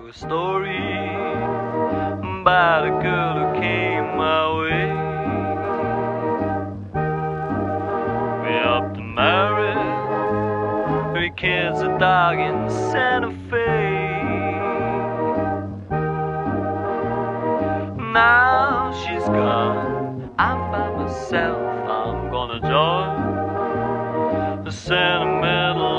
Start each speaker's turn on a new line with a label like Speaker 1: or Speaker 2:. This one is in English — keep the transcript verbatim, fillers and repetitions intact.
Speaker 1: you a story about a girl who came my way. We up to marry, three kids, a dog in Santa Fe. Now she's gone, I'm by myself. I'm gonna join the sentimental